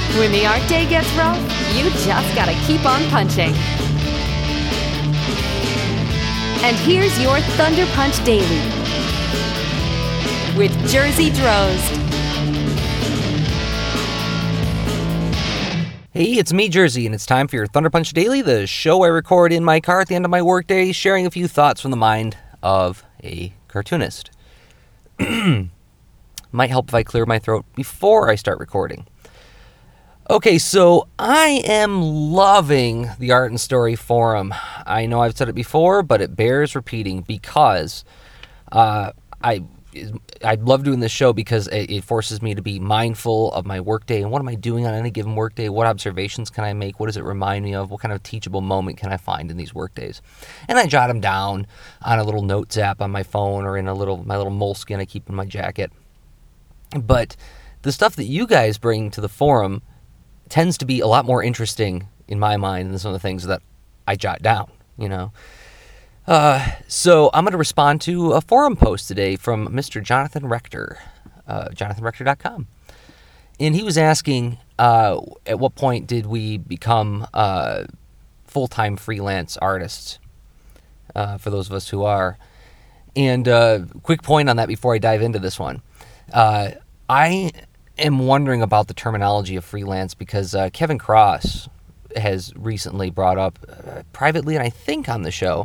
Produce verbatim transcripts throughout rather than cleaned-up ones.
When the art day gets rough, you just gotta keep on punching. And here's your Thunder Punch Daily with Jersey Drozd. Hey, it's me, Jersey, and it's time for your Thunder Punch Daily, the show I record in my car at the end of my workday, sharing a few thoughts from the mind of a cartoonist. Might help if I clear my throat before I start recording. Okay, so I am loving the Art and Story Forum. I know I've said it before, but it bears repeating because uh, I I love doing this show because it, it forces me to be mindful of my workday and what am I doing on any given workday? What observations can I make? What does it remind me of? What kind of teachable moment can I find in these workdays? And I jot them down on a little notes app on my phone or in a little my little moleskin I keep in my jacket. But the stuff that you guys bring to the forum tends to be a lot more interesting in my mind than some of the things that I jot down, you know. Uh, so I'm going to respond to a forum post today from Mister Jonathan Rector, uh, jonathan rector dot com. And he was asking, uh, at what point did we become uh, full-time freelance artists, uh, for those of us who are. And uh, quick point on that before I dive into this one. Uh, I am wondering about the terminology of freelance because uh, Kevin Cross has recently brought up uh, privately, and I think on the show,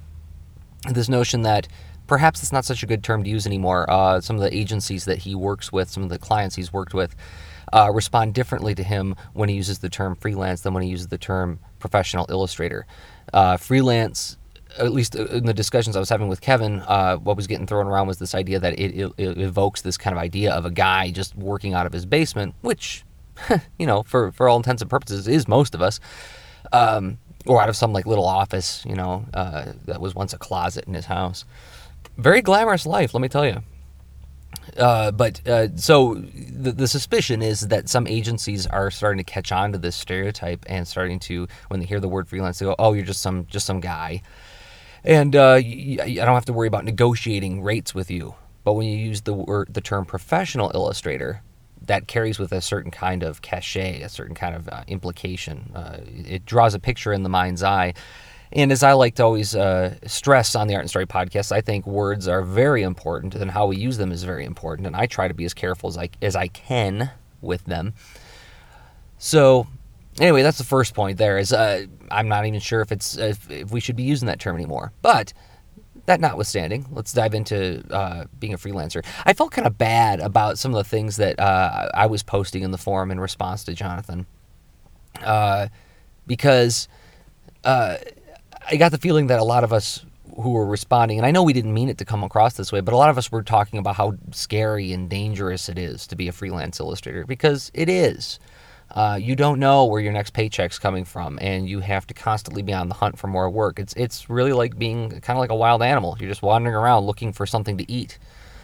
this notion that perhaps it's not such a good term to use anymore. Uh, some of the agencies that he works with, some of the clients he's worked with, uh, respond differently to him when he uses the term freelance than when he uses the term professional illustrator. Uh, freelance, at least in the discussions I was having with Kevin, uh, what was getting thrown around was this idea that it, it, it evokes this kind of idea of a guy just working out of his basement, which, you know, for, for all intents and purposes is most of us, um, or out of some like little office, you know, uh, that was once a closet in his house. Very glamorous life, let me tell you. Uh, but uh, so the, the suspicion is that some agencies are starting to catch on to this stereotype and starting to, when they hear the word freelance, they go, "Oh, you're just some just some guy." And uh, I don't have to worry about negotiating rates with you. But when you use the word, the term professional illustrator, that carries with a certain kind of cachet, a certain kind of uh, implication. Uh, it draws a picture in the mind's eye. And as I like to always uh, stress on the Art and Story podcast, I think words are very important, and how we use them is very important. And I try to be as careful as I as I can with them. So anyway, that's the first point there, is uh, I'm not even sure if it's if, if we should be using that term anymore. But that notwithstanding, let's dive into uh, being a freelancer. I felt kind of bad about some of the things that uh, I was posting in the forum in response to Jonathan, uh, because uh, I got the feeling that a lot of us who were responding, and I know we didn't mean it to come across this way, but a lot of us were talking about how scary and dangerous it is to be a freelance illustrator, because it is. Uh, you don't know where your next paycheck's coming from, and you have to constantly be on the hunt for more work. It's it's really like being kind of like a wild animal. You're just wandering around looking for something to eat.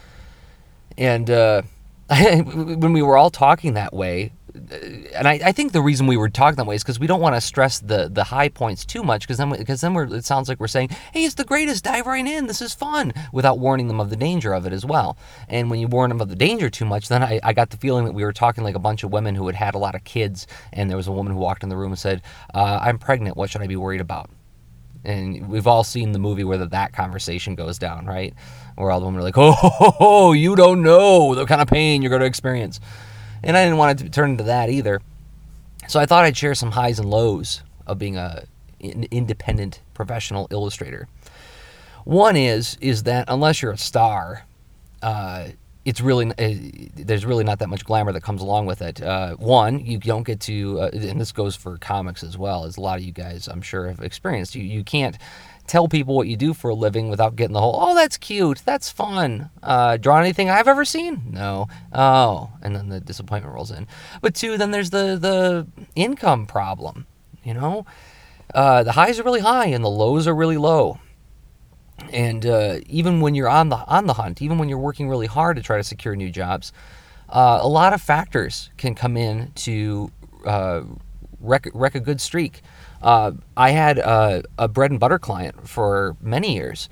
And uh, when we were all talking that way, and I, I think the reason we were talking that way is because we don't want to stress the, the high points too much, because then because then we're, it sounds like we're saying, "Hey, it's the greatest, dive right in, this is fun," without warning them of the danger of it as well. And when you warn them of the danger too much, then I, I got the feeling that we were talking like a bunch of women who had had a lot of kids, and there was a woman who walked in the room and said, uh, "I'm pregnant, what should I be worried about?" And we've all seen the movie where that conversation goes down, right? Where all the women are like, "Oh, ho, ho, ho, you don't know the kind of pain you're going to experience." And I didn't want it to turn into that either. So I thought I'd share some highs and lows of being a an independent professional illustrator. One is is that unless you're a star, uh, it's really uh, there's really not that much glamour that comes along with it. Uh, one, you don't get to, uh, and this goes for comics as well, as a lot of you guys I'm sure have experienced. You you can't tell people what you do for a living without getting the whole, "Oh, that's cute, that's fun. Uh, draw anything I've ever seen? No." Oh, and then the disappointment rolls in. But two, then there's the the income problem. You know, uh, the highs are really high and the lows are really low. And uh, even when you're on the on the hunt, even when you're working really hard to try to secure new jobs, uh, a lot of factors can come in to uh, wreck, wreck a good streak. Uh, I had a, a bread and butter client for many years,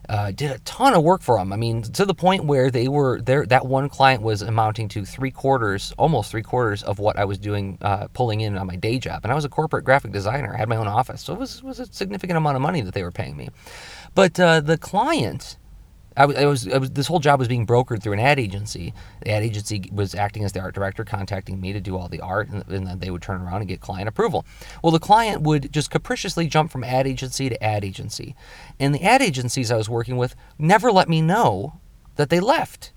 Uh, did a ton of work for them. I mean, to the point where they were there. That one client was amounting to three quarters, almost three quarters of what I was doing, uh, pulling in on my day job. And I was a corporate graphic designer. I had my own office, so it was was a significant amount of money that they were paying me. But uh, the client, I was, I was, I was, this whole job was being brokered through an ad agency. The ad agency was acting as the art director, contacting me to do all the art, and, and then they would turn around and get client approval. Well, the client would just capriciously jump from ad agency to ad agency. And the ad agencies I was working with never let me know that they left.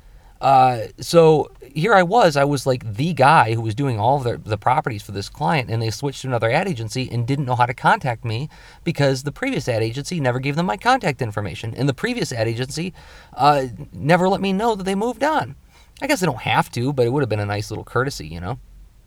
Uh, so here I was, I was like the guy who was doing all of the, the properties for this client, and they switched to another ad agency and didn't know how to contact me because the previous ad agency never gave them my contact information, and the previous ad agency uh, never let me know that they moved on. I guess they don't have to, but it would have been a nice little courtesy, you know?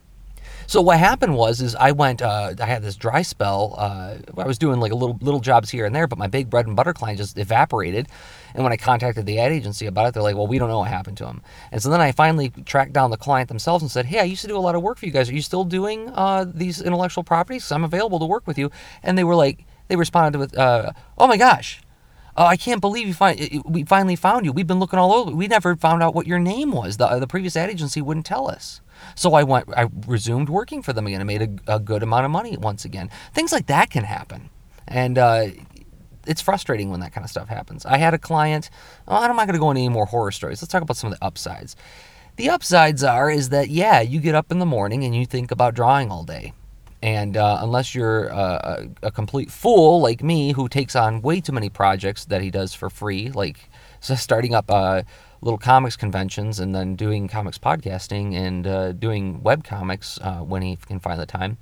So what happened was, is I went, uh, I had this dry spell. Uh, I was doing like a little little jobs here and there, but my big bread and butter client just evaporated. And when I contacted the ad agency about it, they're like, well, we don't know what happened to him. And so then I finally tracked down the client themselves and said, hey, I used to do a lot of work for you guys. Are you still doing uh, these intellectual properties? I'm available to work with you. And they were like, they responded with, uh, oh my gosh. Oh, I can't believe you find, we finally found you. We've been looking all over. We never found out what your name was. The, the previous ad agency wouldn't tell us. So I went, I resumed working for them again. I made a, a good amount of money once again. Things like that can happen. And uh, it's frustrating when that kind of stuff happens. I had a client, oh, I'm not going to go into any more horror stories. Let's talk about some of the upsides. The upsides are, is that, yeah, you get up in the morning and you think about drawing all day. And uh, unless you're uh, a, a complete fool like me who takes on way too many projects that he does for free, like so starting up uh, little comics conventions and then doing comics podcasting and uh, doing web comics uh, when he can find the time.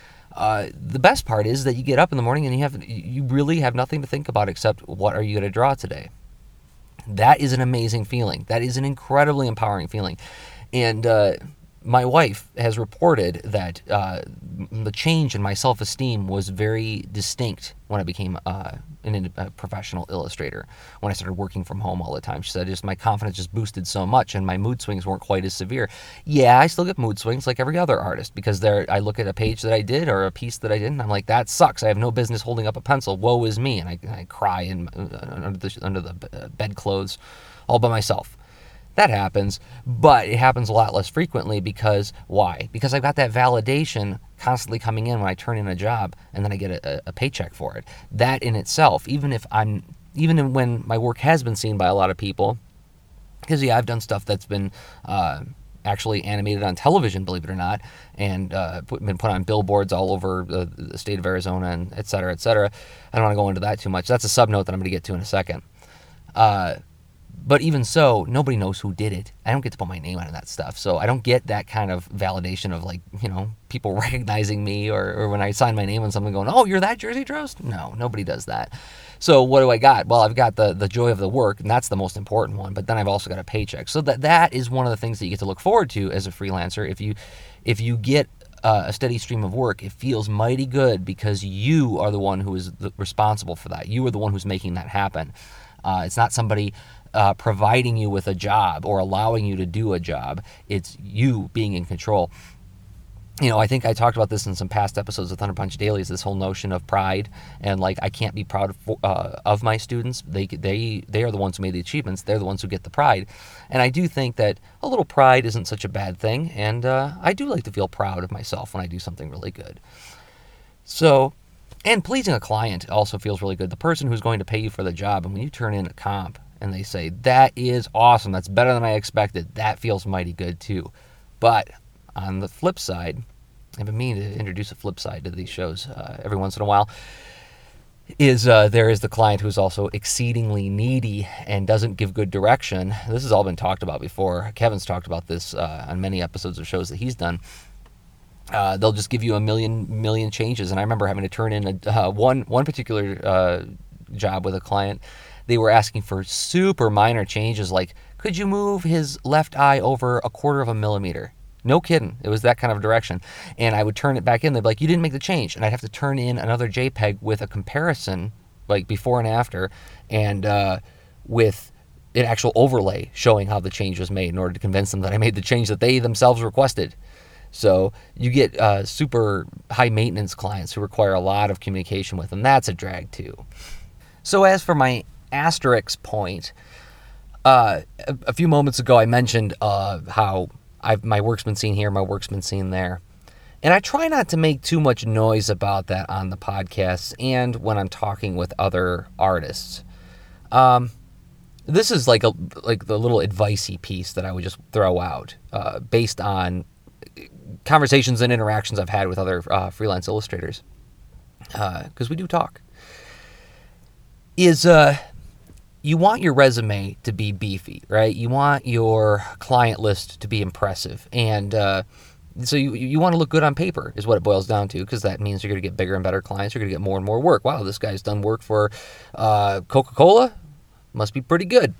Uh, the best part is that you get up in the morning and you have you really have nothing to think about except what are you going to draw today. That is an amazing feeling. That is an incredibly empowering feeling. And uh, my wife has reported that uh, the change in my self-esteem was very distinct when I became uh, an, a professional illustrator, when I started working from home all the time. She said just my confidence just boosted so much and my mood swings weren't quite as severe. Yeah, I still get mood swings like every other artist because there I look at a page that I did or a piece that I did and I'm like, that sucks. I have no business holding up a pencil. Woe is me. And I, I cry in, uh, under the, under the bedclothes all by myself. That happens, but it happens a lot less frequently because, why? Because I've got that validation constantly coming in when I turn in a job and then I get a, a paycheck for it. That in itself, even if I'm, even when my work has been seen by a lot of people, because yeah, I've done stuff that's been uh, actually animated on television, believe it or not, and uh, put, been put on billboards all over the, the state of Arizona and et cetera, et cetera. I don't want to go into that too much. That's a sub-note that I'm going to get to in a second. Uh, But even so, nobody knows who did it. I don't get to put my name on that stuff. So I don't get that kind of validation of like, you know, people recognizing me or, or when I sign my name on something going, oh, you're that Jersey Drost? No, nobody does that. So what do I got? Well, I've got the, the joy of the work, and that's the most important one. But then I've also got a paycheck. So that that is one of the things that you get to look forward to as a freelancer. If you if you get uh, a steady stream of work, it feels mighty good because you are the one who is the, responsible for that. You are the one who's making that happen. Uh, it's not somebody uh, providing you with a job or allowing you to do a job. It's you being in control. You know, I think I talked about this in some past episodes of Thunder Punch Dailies, this whole notion of pride and like I can't be proud of, uh, of my students. They they they are the ones who made the achievements. They're the ones who get the pride. And I do think that a little pride isn't such a bad thing. And uh, I do like to feel proud of myself when I do something really good. So, and pleasing a client also feels really good. The person who's going to pay you for the job, and when you turn in a comp and they say, that is awesome, that's better than I expected, that feels mighty good too. But on the flip side, I've been meaning to introduce a flip side to these shows uh, every once in a while, is uh, there is the client who's also exceedingly needy and doesn't give good direction. This has all been talked about before. Kevin's talked about this uh, on many episodes of shows that he's done. Uh, they'll just give you a million million changes. And I remember having to turn in a, uh, one one particular uh, job with a client. They were asking for super minor changes, like, could you move his left eye over a quarter of a millimeter? No kidding. It was that kind of direction. And I would turn it back in. They'd be like, you didn't make the change. And I'd have to turn in another JPEG with a comparison, like before and after, and uh, with an actual overlay showing how the change was made in order to convince them that I made the change that they themselves requested. So you get uh, super high maintenance clients who require a lot of communication with, and that's a drag too. So as for my asterisk point, uh, a, a few moments ago I mentioned uh, how I've, my work's been seen here, my work's been seen there. And I try not to make too much noise about that on the podcast and when I'm talking with other artists. Um, this is like a like the little advice-y piece that I would just throw out uh, based on conversations and interactions I've had with other uh, freelance illustrators, because uh, we do talk. Is uh, you want your resume to be beefy, right? You want your client list to be impressive, and uh, so you you want to look good on paper is what it boils down to, because that means you're going to get bigger and better clients. You're going to get more and more work. Wow, this guy's done work for uh, Coca-Cola. Must be pretty good.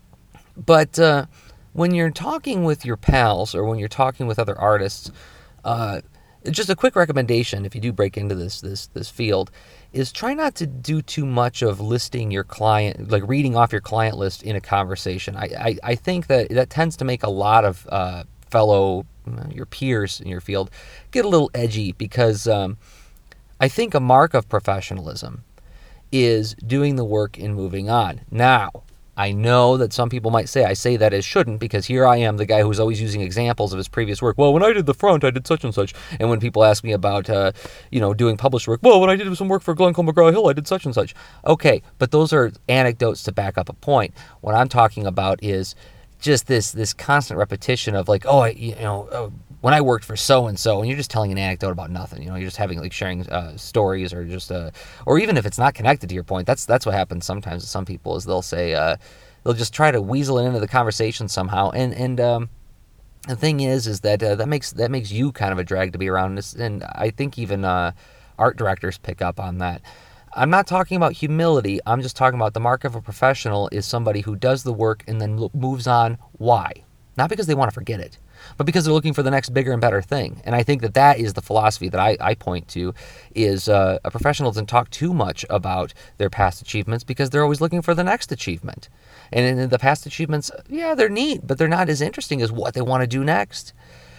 But uh, when you're talking with your pals or when you're talking with other artists, uh, just a quick recommendation if you do break into this this this field is try not to do too much of listing your client, like reading off your client list in a conversation. I I, I think that that tends to make a lot of uh, fellow your peers in your field get a little edgy, because um, I think a mark of professionalism is doing the work and moving on. Now, I know that some people might say I say that as shouldn't, because here I am, the guy who's always using examples of his previous work. Well, when I did the front, I did such and such. And when people ask me about, uh, you know, doing published work, well, when I did some work for Glencoe McGraw-Hill, I did such and such. Okay, but those are anecdotes to back up a point. What I'm talking about is just this this constant repetition of like, oh, I, you know, oh, when I worked for so-and-so, and you're just telling an anecdote about nothing, you know, you're just having, like, sharing uh, stories, or just, uh, or even if it's not connected to your point, that's that's what happens sometimes with some people, is they'll say, uh, they'll just try to weasel it into the conversation somehow, and, and um, the thing is, is that uh, that makes that makes you kind of a drag to be around, and I think even uh, art directors pick up on that. I'm not talking about humility, I'm just talking about the mark of a professional is somebody who does the work and then lo- moves on. Why? Not because they want to forget it, but because they're looking for the next bigger and better thing. And I think that that is the philosophy that I, I point to, is uh, a professional doesn't talk too much about their past achievements, because they're always looking for the next achievement. And in the past achievements, yeah, they're neat, but they're not as interesting as what they want to do next.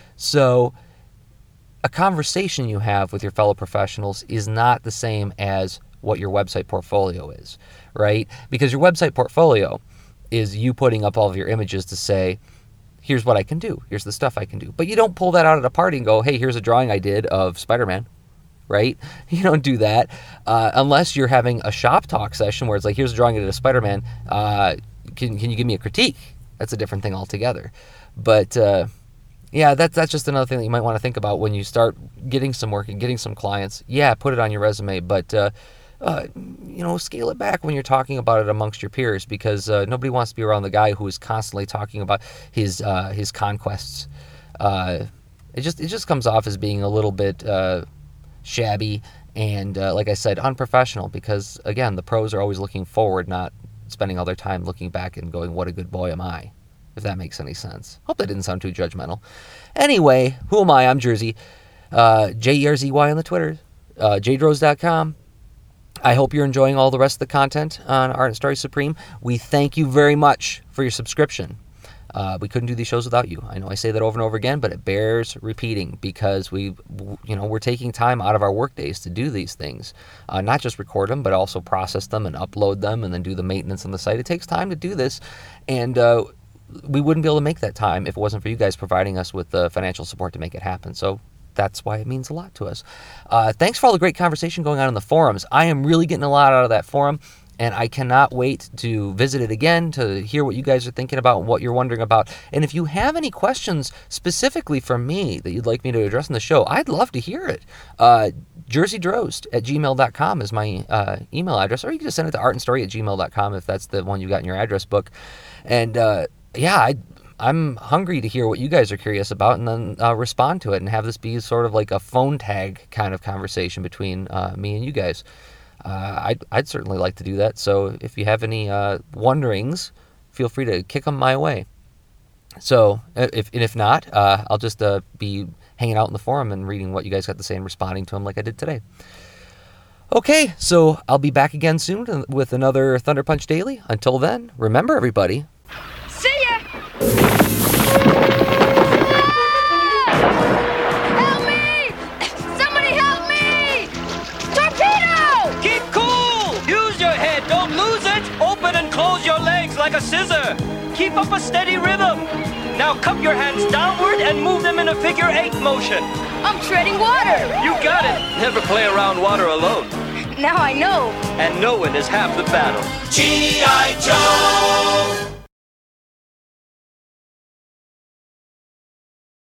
So a conversation you have with your fellow professionals is not the same as what your website portfolio is, right? Because your website portfolio is you putting up all of your images to say, here's what I can do. Here's the stuff I can do. But you don't pull that out at a party and go, hey, here's a drawing I did of Spider-Man, right? You don't do that uh, unless you're having a shop talk session where it's like, here's a drawing I did of Spider-Man. Uh, can, can you give me a critique? That's a different thing altogether. But uh, yeah, that's, that's just another thing that you might want to think about when you start getting some work and getting some clients. Yeah, put it on your resume, but uh, Uh, you know, scale it back when you're talking about it amongst your peers, because uh, nobody wants to be around the guy who is constantly talking about his uh, his conquests. Uh, it just it just comes off as being a little bit uh, shabby and, uh, like I said, unprofessional. Because again, the pros are always looking forward, not spending all their time looking back and going, "What a good boy am I?" If that makes any sense. Hope that didn't sound too judgmental. Anyway, who am I? I'm Jersey, uh, J E R Z Y on the Twitter, uh, j dros dot com. I hope you're enjoying all the rest of the content on Art and Story Supreme. We thank you very much for your subscription. Uh, we couldn't do these shows without you. I know I say that over and over again, but it bears repeating, because we, you know, we're taking time out of our work days to do these things. Uh, not just record them, but also process them and upload them and then do the maintenance on the site. It takes time to do this, and uh, we wouldn't be able to make that time if it wasn't for you guys providing us with the financial support to make it happen. So that's why it means a lot to us. Uh, thanks for all the great conversation going on in the forums. I am really getting a lot out of that forum, and I cannot wait to visit it again, to hear what you guys are thinking about and what you're wondering about. And if you have any questions specifically from me that you'd like me to address in the show, I'd love to hear it. Uh, jersey drost at gmail dot com is my uh, email address, or you can just send it to art and story at gmail dot com if that's the one you got in your address book. And uh, yeah, I I'm hungry to hear what you guys are curious about, and then uh, respond to it and have this be sort of like a phone tag kind of conversation between uh, me and you guys. Uh, I'd, I'd certainly like to do that. So if you have any uh, wonderings, feel free to kick them my way. So if and if not, uh, I'll just uh, be hanging out in the forum and reading what you guys got to say and responding to them like I did today. Okay, so I'll be back again soon with another Thunder Punch Daily. Until then, remember everybody, See ya! Help me! Somebody help me! Torpedo! Keep cool! Use your head, don't lose it! Open and like a scissor. Keep up a steady rhythm. Now cup your hands downward and move them in a figure eight motion. I'm treading water. You got it. Never play around water alone. Now I know. And knowing is half the battle. G I. Joe!